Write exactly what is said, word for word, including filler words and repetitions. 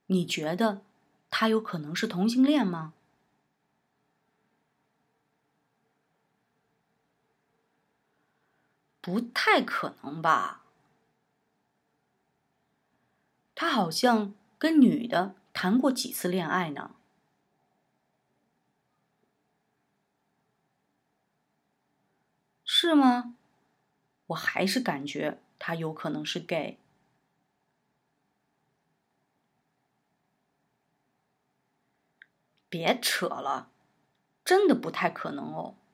你觉得他有可能是同性恋吗？不太可能吧。他好像跟女的谈过几次恋爱呢。是吗？我还是感觉他有可能是 gay。别扯了，真的不太可能哦。